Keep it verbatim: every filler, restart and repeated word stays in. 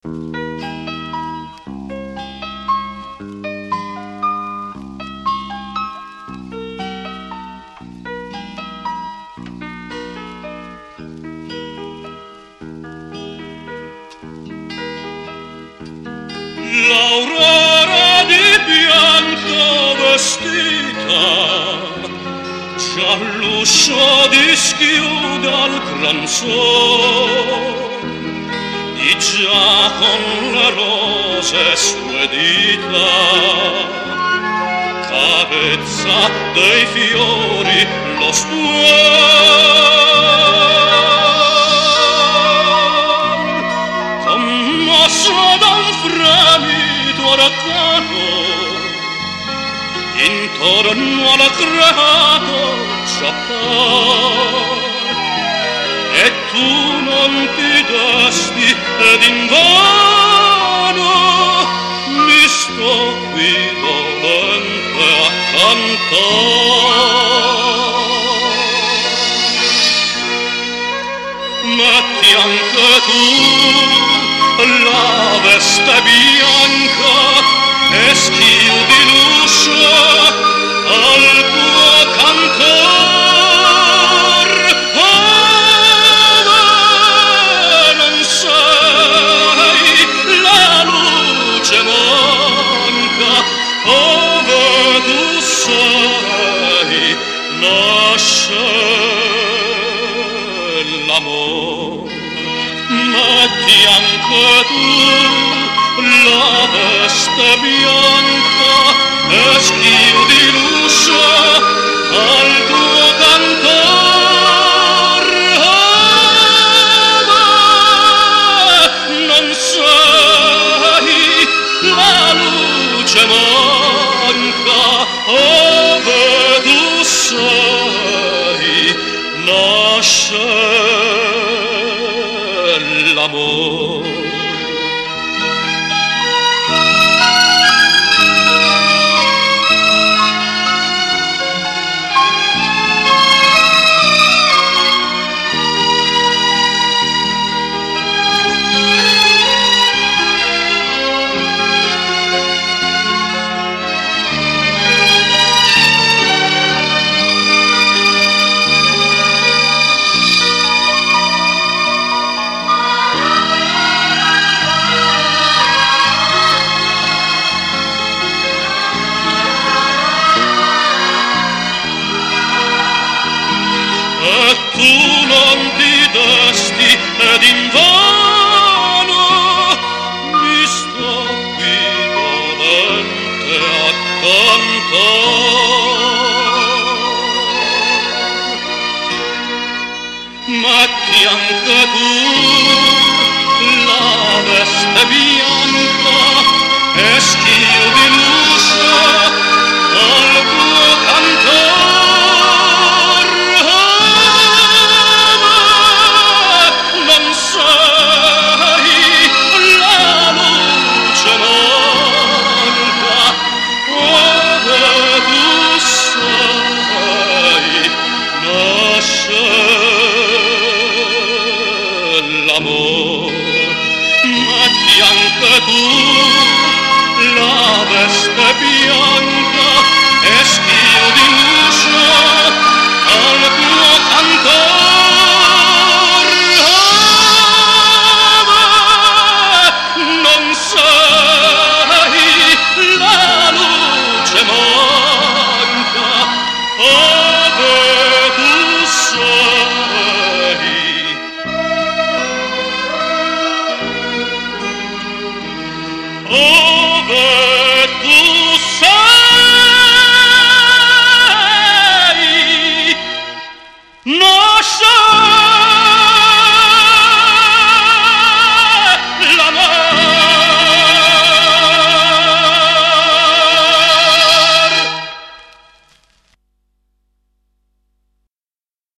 L'aurora di bianco vestita già l'uscio dischiude al gran sol, di già con le rose sue dita carezza dei fiori lo stuol, commosso da un fremito arcano intorno al creato s'appar, e tu non ti desti ed invano mi sto qui dolente a cantar. Metti anche tu la veste bianca e schiudi l'uscio al tuo cantor, ove non sei la luce manca, ove tu sei nasce l'amor. Metti anche tu la veste bianca e schiudi l'uscio al tuo cantor, ove non sei la luce manca, ove tu sei nasce l'amor. Tu non ti desti ed invano mi sto qui dolente a cantar. Metti anche tu la veste bianca e schiudi l'uscio al tuo cantor, l'amor. Metti anche tu la veste bianca e schiudi l'uscio al